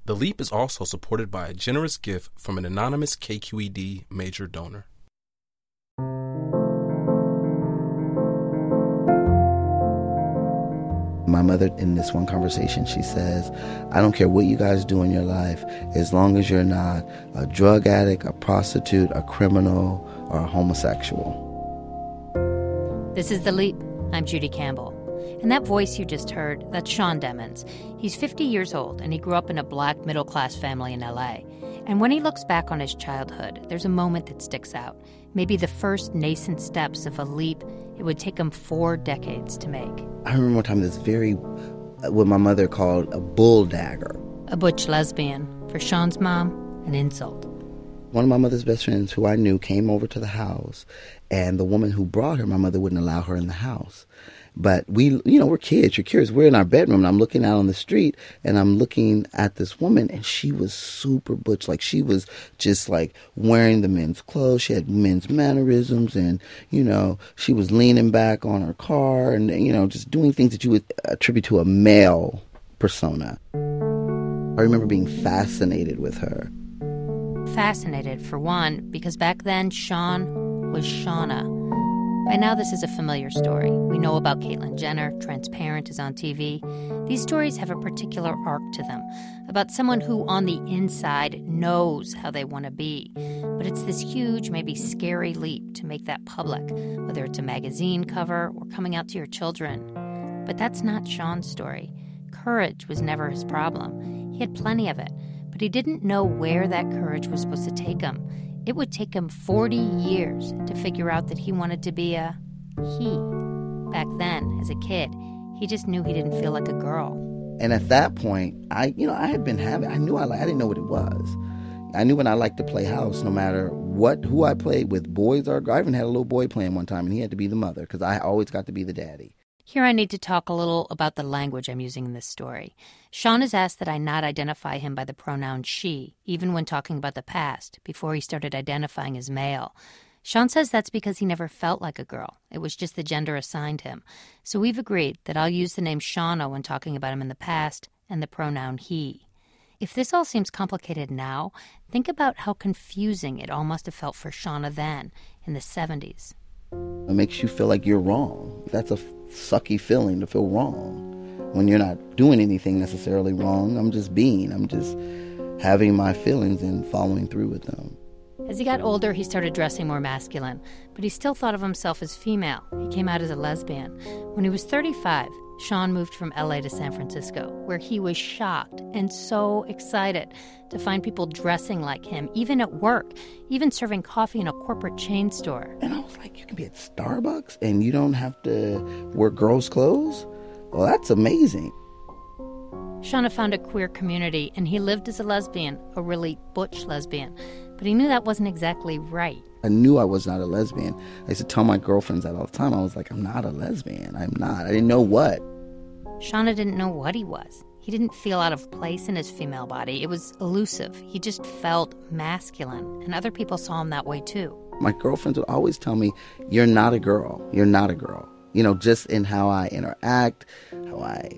The Leap is also supported by a generous gift from an anonymous KQED major donor. My mother, in this one conversation, she says, I don't care what you guys do in your life, as long as you're not a drug addict, a prostitute, a criminal, or a homosexual. This is The Leap. I'm Judy Campbell. And that voice you just heard, that's Sean Demens. He's 50 years old, and he grew up in a black middle-class family in L.A. And when he looks back on his childhood, there's a moment that sticks out. Maybe the first nascent steps of a leap it would take him 4 decades to make. I remember one time what my mother called a bull dagger. A butch lesbian. For Sean's mom, an insult. One of my mother's best friends who I knew came over to the house, and the woman who brought her, my mother wouldn't allow her in the house. But we're kids, you're curious. We're in our bedroom, and I'm looking out on the street, and I'm looking at this woman, and she was super butch. Like, she was just, like, wearing the men's clothes. She had men's mannerisms, and, she was leaning back on her car and, just doing things that you would attribute to a male persona. I remember being fascinated with her. Fascinated, for one, because back then, Sean was Shauna. By now, this is a familiar story. We know about Caitlyn Jenner. Transparent is on TV. These stories have a particular arc to them, about someone who, on the inside, knows how they want to be. But it's this huge, maybe scary leap to make that public, whether it's a magazine cover or coming out to your children. But that's not Sean's story. Courage was never his problem. He had plenty of it, but he didn't know where that courage was supposed to take him. It would take him 40 years to figure out that he wanted to be a he. Back then, as a kid, he just knew he didn't feel like a girl. And at that point, I knew I didn't know what it was. I knew when I liked to play house, no matter who I played with, boys or girls. I even had a little boy playing one time, and he had to be the mother, because I always got to be the daddy. Here I need to talk a little about the language I'm using in this story. Sean has asked that I not identify him by the pronoun she, even when talking about the past, before he started identifying as male. Sean says that's because he never felt like a girl. It was just the gender assigned him. So we've agreed that I'll use the name Shauna when talking about him in the past and the pronoun he. If this all seems complicated now, think about how confusing it all must have felt for Shauna then, in the 70s. It makes you feel like you're wrong. That's a sucky feeling, to feel wrong. When you're not doing anything necessarily wrong, I'm just having my feelings and following through with them. As he got older, he started dressing more masculine, but he still thought of himself as female. He came out as a lesbian. When he was 35, Sean moved from LA to San Francisco, where he was shocked and so excited to find people dressing like him, even at work, even serving coffee in a corporate chain store. And I was like, you can be at Starbucks and you don't have to wear girls' clothes? Well, that's amazing. Shauna found a queer community, and he lived as a lesbian, a really butch lesbian. But he knew that wasn't exactly right. I knew I was not a lesbian. I used to tell my girlfriends that all the time. I was like, I'm not a lesbian. I'm not. I didn't know what. Shauna didn't know what he was. He didn't feel out of place in his female body. It was elusive. He just felt masculine, and other people saw him that way too. My girlfriends would always tell me, you're not a girl. You're not a girl. Just in how I interact, how I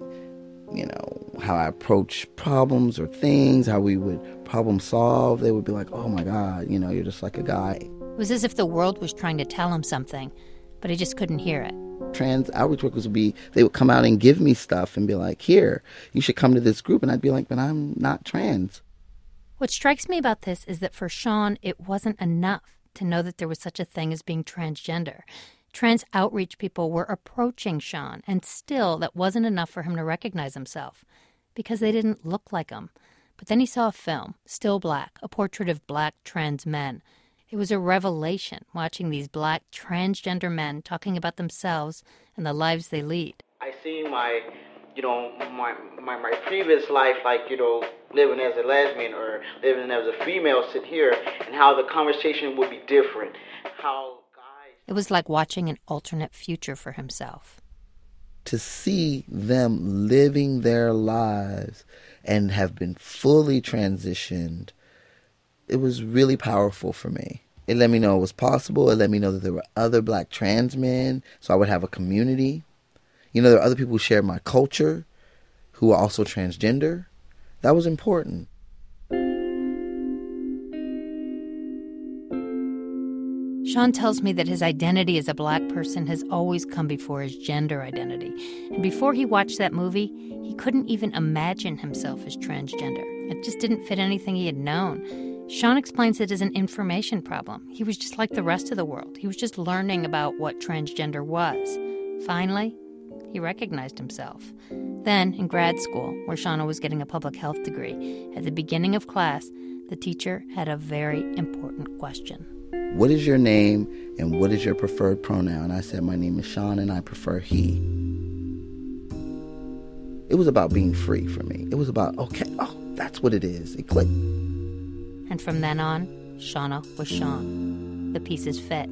approach problems or things, how we would problem solve. They would be like, oh my God, you're just like a guy. It was as if the world was trying to tell him something, but he just couldn't hear it. Trans outreach workers they would come out and give me stuff and be like, here, you should come to this group. And I'd be like, but I'm not trans. What strikes me about this is that for Sean, it wasn't enough to know that there was such a thing as being transgender. Trans outreach people were approaching Sean, and still that wasn't enough for him to recognize himself, because they didn't look like him. But then he saw a film, Still Black, a portrait of black trans men. It was a revelation watching these black transgender men talking about themselves and the lives they lead. I see my previous life, living as a lesbian or living as a female, sit here, and how the conversation would be different. It was like watching an alternate future for himself. To see them living their lives and have been fully transitioned, it was really powerful for me. It let me know it was possible. It let me know that there were other black trans men, so I would have a community. There are other people who share my culture, who are also transgender. That was important. Sean tells me that his identity as a black person has always come before his gender identity. And before he watched that movie, he couldn't even imagine himself as transgender. It just didn't fit anything he had known. Sean explains it as an information problem. He was just like the rest of the world. He was just learning about what transgender was. Finally, he recognized himself. Then, in grad school, where Shauna was getting a public health degree, at the beginning of class, the teacher had a very important question. What is your name and what is your preferred pronoun? I said, my name is Sean and I prefer he. It was about being free for me. It was about, okay, that's what it is. It clicked. And from then on, Shauna was Sean. The pieces fit.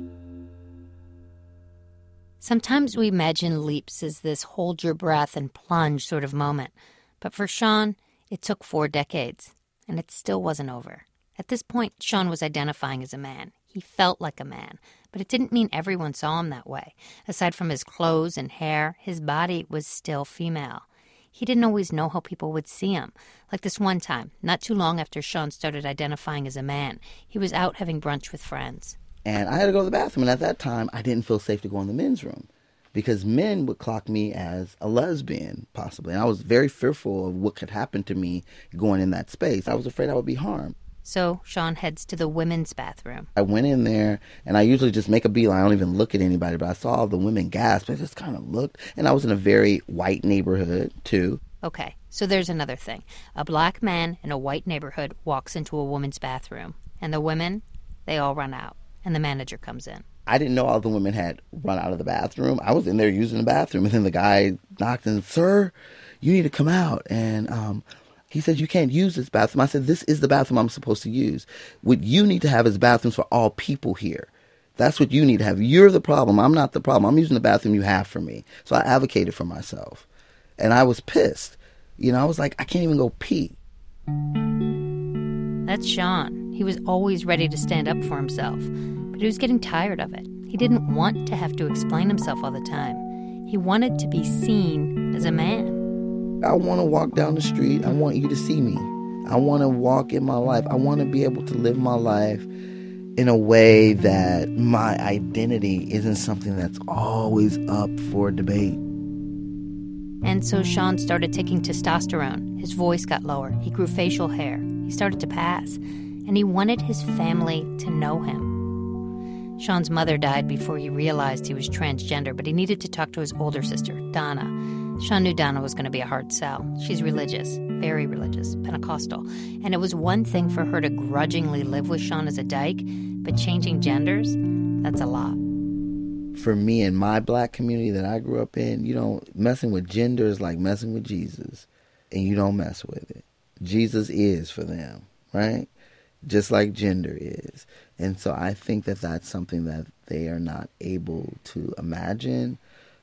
Sometimes we imagine leaps as this hold your breath and plunge sort of moment. But for Sean, it took 4 decades, and it still wasn't over. At this point, Sean was identifying as a man. He felt like a man, but it didn't mean everyone saw him that way. Aside from his clothes and hair, his body was still female. He didn't always know how people would see him. Like this one time, not too long after Sean started identifying as a man, he was out having brunch with friends. And I had to go to the bathroom, and at that time, I didn't feel safe to go in the men's room because men would clock me as a lesbian, possibly. And I was very fearful of what could happen to me going in that space. I was afraid I would be harmed. So Sean heads to the women's bathroom. I went in there, and I usually just make a beeline. I don't even look at anybody, but I saw the women gasp. I just kind of looked, and I was in a very white neighborhood, too. Okay, so there's another thing. A black man in a white neighborhood walks into a woman's bathroom, and the women, they all run out, and the manager comes in. I didn't know all the women had run out of the bathroom. I was in there using the bathroom, and then the guy knocked and, sir, you need to come out. And he said, you can't use this bathroom. I said, this is the bathroom I'm supposed to use. What you need to have is bathrooms for all people here. That's what you need to have. You're the problem. I'm not the problem. I'm using the bathroom you have for me. So I advocated for myself. And I was pissed. You know, I was like, I can't even go pee. That's Sean. He was always ready to stand up for himself. But he was getting tired of it. He didn't want to have to explain himself all the time. He wanted to be seen as a man. I want to walk down the street. I want you to see me. I want to walk in my life. I want to be able to live my life in a way that my identity isn't something that's always up for debate. And so Sean started taking testosterone. His voice got lower. He grew facial hair. He started to pass. And he wanted his family to know him. Sean's mother died before he realized he was transgender, but he needed to talk to his older sister, Donna. Sean knew Donna was going to be a hard sell. She's religious, very religious, Pentecostal. And it was one thing for her to grudgingly live with Sean as a dyke, but changing genders, that's a lot. For me in my black community that I grew up in, you know, messing with gender is like messing with Jesus, and you don't mess with it. Jesus is for them, right? Just like gender is. And so I think that that's something that they are not able to imagine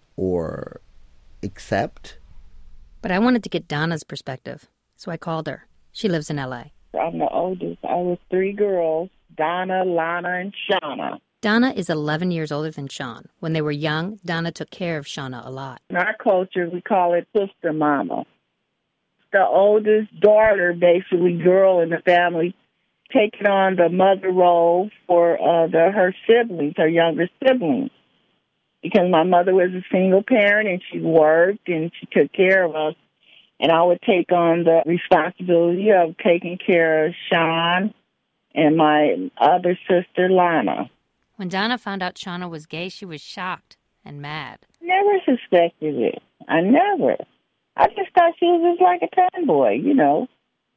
or accept. But I wanted to get Donna's perspective, so I called her. She lives in L.A. I'm the oldest. I was 3 girls, Donna, Lana, and Shauna. Donna is 11 years older than Sean. When they were young, Donna took care of Shauna a lot. In our culture, we call it sister mama. The oldest daughter, basically girl in the family, taking on the mother role for her siblings, her younger siblings. Because my mother was a single parent and she worked and she took care of us. And I would take on the responsibility of taking care of Sean and my other sister, Lana. When Donna found out Shauna was gay, she was shocked and mad. Never suspected it. I never. I just thought she was just like a tomboy, you know.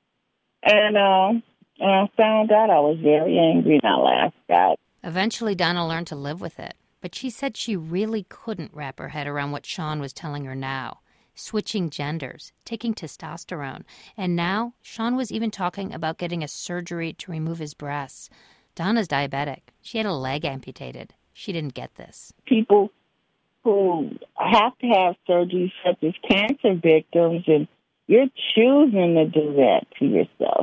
And when I found out, I was very angry and I laughed out. Eventually, Donna learned to live with it. But she said she really couldn't wrap her head around what Sean was telling her now. Switching genders, taking testosterone. And now, Sean was even talking about getting a surgery to remove his breasts. Donna's diabetic. She had a leg amputated. She didn't get this. People who have to have surgery, such as cancer victims, and you're choosing to do that to yourself.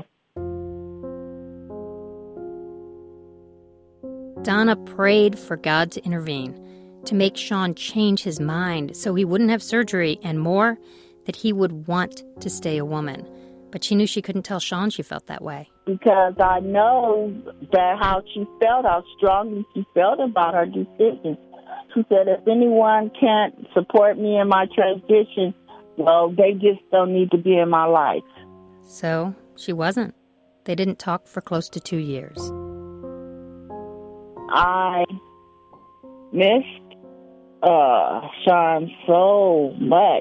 Donna prayed for God to intervene, to make Sean change his mind so he wouldn't have surgery, and more, that he would want to stay a woman. But she knew she couldn't tell Sean she felt that way. Because I know that how she felt, how strongly she felt about her decision. She said, if anyone can't support me in my transition, well, they just don't need to be in my life. So she wasn't. They didn't talk for close to 2 years. I missed Sean so much.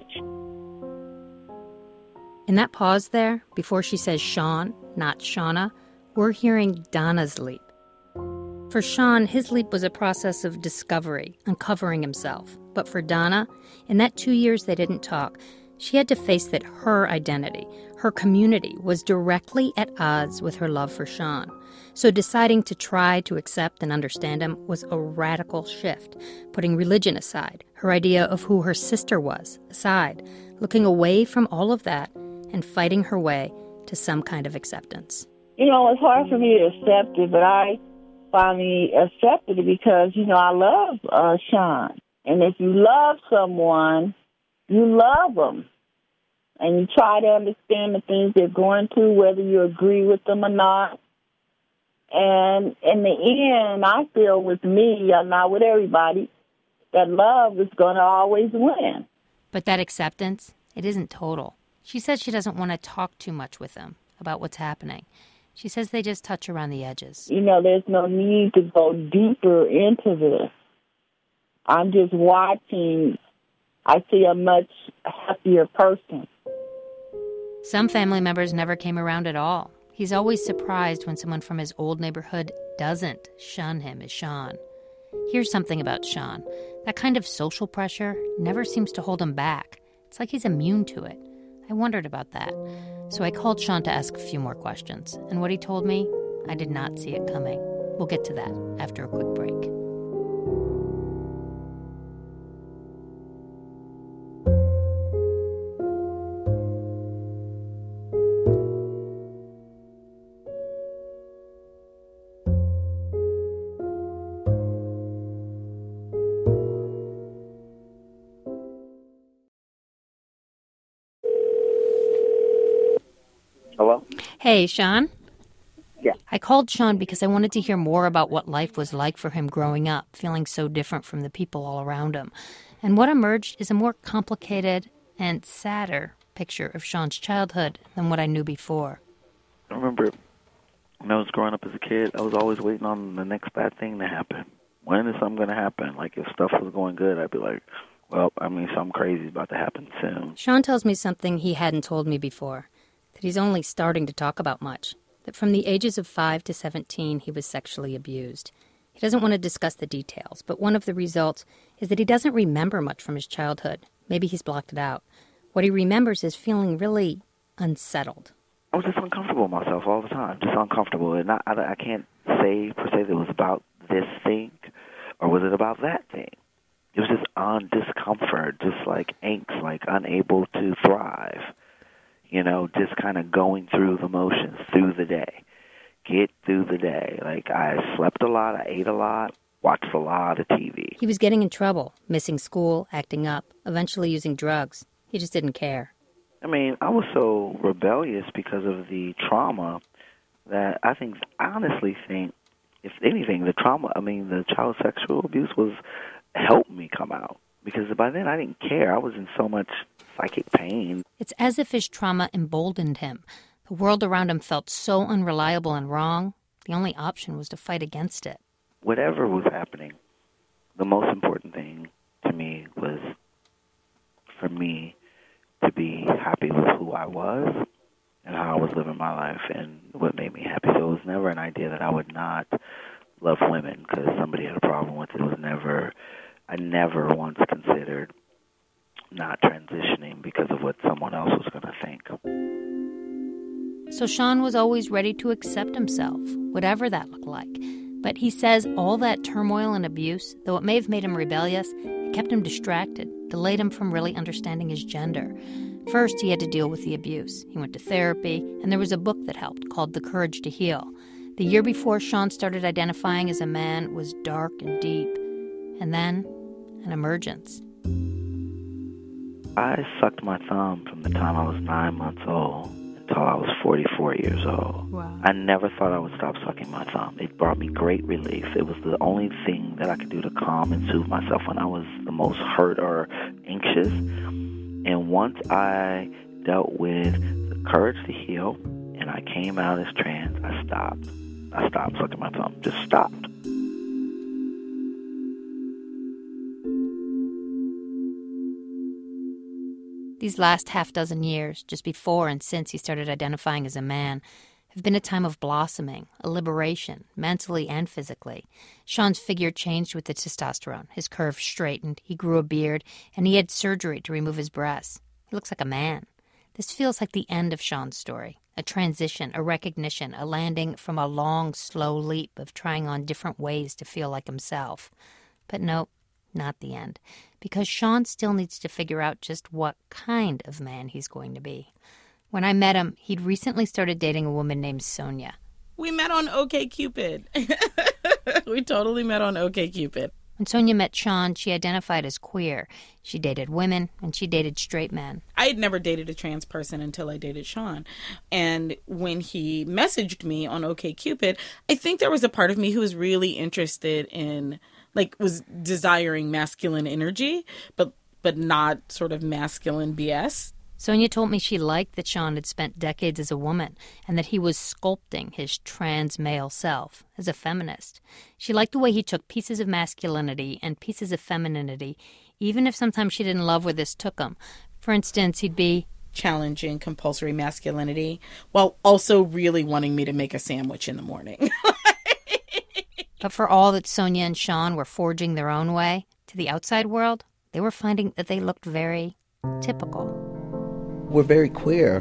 In that pause there, before she says Sean, not Shauna, we're hearing Donna's leap. For Sean, his leap was a process of discovery, uncovering himself. But for Donna, in that 2 years they didn't talk, she had to face that her identity, her community, was directly at odds with her love for Sean. So deciding to try to accept and understand him was a radical shift, putting religion aside, her idea of who her sister was aside, looking away from all of that and fighting her way to some kind of acceptance. You know, it's hard for me to accept it, but I finally accepted it because, you know, I love Sean. And if you love someone, you love them. And you try to understand the things they're going through, whether you agree with them or not. And in the end, I feel with me, not with everybody, that love is going to always win. But that acceptance, it isn't total. She says she doesn't want to talk too much with him about what's happening. She says they just touch around the edges. You know, there's no need to go deeper into this. I'm just watching. I see a much happier person. Some family members never came around at all. He's always surprised when someone from his old neighborhood doesn't shun him as Sean. Here's something about Sean. That kind of social pressure never seems to hold him back. It's like he's immune to it. I wondered about that. So I called Sean to ask a few more questions. And what he told me, I did not see it coming. We'll get to that after a quick break. Hello? Hey, Sean? Yeah. I called Sean because I wanted to hear more about what life was like for him growing up, feeling so different from the people all around him. And what emerged is a more complicated and sadder picture of Sean's childhood than what I knew before. I remember when I was growing up as a kid, I was always waiting on the next bad thing to happen. When is something going to happen? Like, if stuff was going good, I'd be like, well, something crazy is about to happen soon. Sean tells me something he hadn't told me before, that he's only starting to talk about much, that from the ages of 5 to 17, he was sexually abused. He doesn't want to discuss the details, but one of the results is that he doesn't remember much from his childhood. Maybe he's blocked it out. What he remembers is feeling really unsettled. I was just uncomfortable with myself all the time, just uncomfortable. And I can't say, per se, that it was about this thing or was it about that thing. It was just discomfort, just like angst, like unable to thrive. You know, just kind of going through the motions through the day. Get through the day. Like, I slept a lot, I ate a lot, watched a lot of TV. He was getting in trouble, missing school, acting up, eventually using drugs. He just didn't care. I was so rebellious because of the trauma that I honestly think, if anything, the child sexual abuse helped me come out. Because by then I didn't care. I was in so much psychic pain. It's as if his trauma emboldened him. The world around him felt so unreliable and wrong. The only option was to fight against it. Whatever was happening, the most important thing to me was for me to be happy with who I was and how I was living my life and what made me happy. So it was never an idea that I would not love women because somebody had a problem with it. I never once considered not transitioning because of what someone else was going to think. So Sean was always ready to accept himself, whatever that looked like. But he says all that turmoil and abuse, though it may have made him rebellious, it kept him distracted, delayed him from really understanding his gender. First, he had to deal with the abuse. He went to therapy, and there was a book that helped called The Courage to Heal. The year before Sean started identifying as a man was dark and deep. And then, an emergence. I sucked my thumb from the time I was 9 months old till I was 44 years old. Wow. I never thought I would stop sucking my thumb. It brought me great relief. It was the only thing that I could do to calm and soothe myself when I was the most hurt or anxious. And once I dealt with the courage to heal and I came out as trans, I stopped. I stopped sucking my thumb. Just stopped. These last half dozen years, just before and since he started identifying as a man, have been a time of blossoming, a liberation, mentally and physically. Sean's figure changed with the testosterone. His curve straightened, he grew a beard, and he had surgery to remove his breasts. He looks like a man. This feels like the end of Sean's story, a transition, a recognition, a landing from a long, slow leap of trying on different ways to feel like himself. But no, not the end, because Sean still needs to figure out just what kind of man he's going to be. When I met him, he'd recently started dating a woman named Sonia. We met on OkCupid. We totally met on OkCupid. When Sonia met Sean, she identified as queer. She dated women, and she dated straight men. I had never dated a trans person until I dated Sean. And when he messaged me on OkCupid, I think there was a part of me who was really interested in, was desiring masculine energy, but not sort of masculine BS. Sonia told me she liked that Sean had spent decades as a woman and that he was sculpting his trans male self as a feminist. She liked the way he took pieces of masculinity and pieces of femininity, even if sometimes she didn't love where this took him. For instance, he'd be challenging compulsory masculinity while also really wanting me to make a sandwich in the morning. But for all that Sonia and Sean were forging their own way, to the outside world, they were finding that they looked very typical. We're very queer.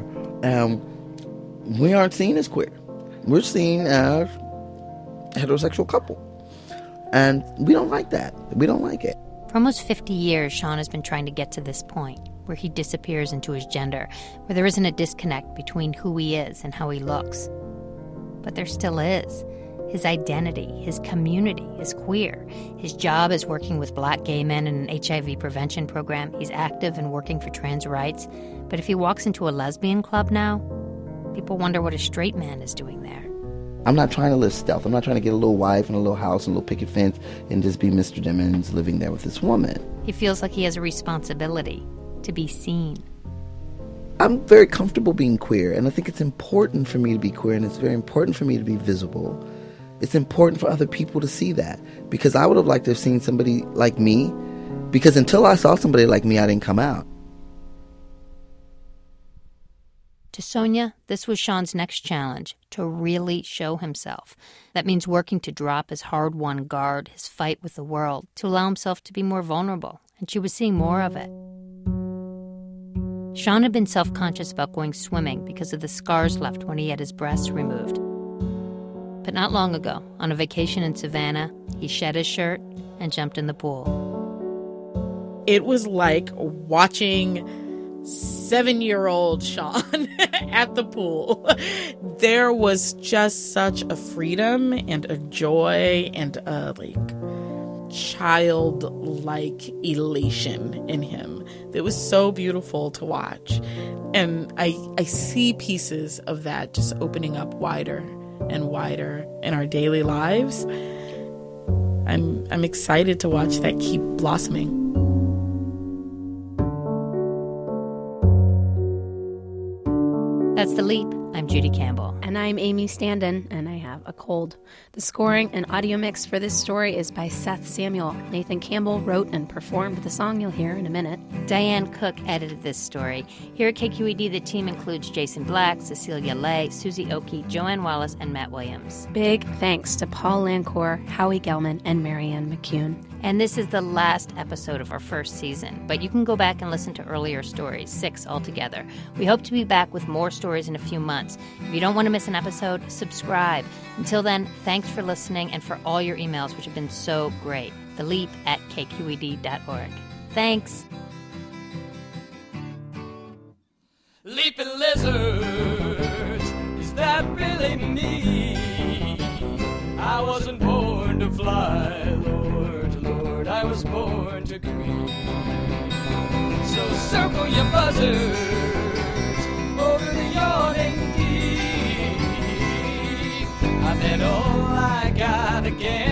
We aren't seen as queer. We're seen as a heterosexual couple. And we don't like that. We don't like it. For almost 50 years, Sean has been trying to get to this point, where he disappears into his gender, where there isn't a disconnect between who he is and how he looks. But there still is. His identity, his community is queer. His job is working with black gay men in an HIV prevention program. He's active and working for trans rights. But if he walks into a lesbian club now, people wonder what a straight man is doing there. I'm not trying to live stealth. I'm not trying to get a little wife and a little house and a little picket fence and just be Mr. Dimmons living there with this woman. He feels like he has a responsibility to be seen. I'm very comfortable being queer, and I think it's important for me to be queer, and it's very important for me to be visible. It's important for other people to see that, because I would have liked to have seen somebody like me, because until I saw somebody like me, I didn't come out. To Sonia, this was Sean's next challenge, to really show himself. That means working to drop his hard-won guard, his fight with the world, to allow himself to be more vulnerable, and she was seeing more of it. Sean had been self-conscious about going swimming because of the scars left when he had his breasts removed. But not long ago, on a vacation in Savannah, he shed his shirt and jumped in the pool. It was like watching 7-year-old Sean at the pool. There was just such a freedom and a joy and a childlike elation in him that was so beautiful to watch. And I see pieces of that just opening up wider and wider in our daily lives. I'm excited to watch that keep blossoming. That's The Leap. I'm Judy Campbell. And I'm Amy Standen, and I have a cold. The scoring and audio mix for this story is by Seth Samuel. Nathan Campbell wrote and performed the song you'll hear in a minute. Diane Cook edited this story. Here at KQED, the team includes Jason Black, Cecilia Lay, Susie Oki, Joanne Wallace, and Matt Williams. Big thanks to Paul Lancour, Howie Gelman, and Marianne McCune. And this is the last episode of our first season, but you can go back and listen to earlier stories, 6 altogether. We hope to be back with more stories in a few months. If you don't want to miss an episode, subscribe. Until then, thanks for listening and for all your emails, which have been so great. theleap@kqed.org. Thanks. Leaping lizards, is that really me? I wasn't born to fly, Lord, Lord, I was born to creep. So circle your buzzards over the yawning again.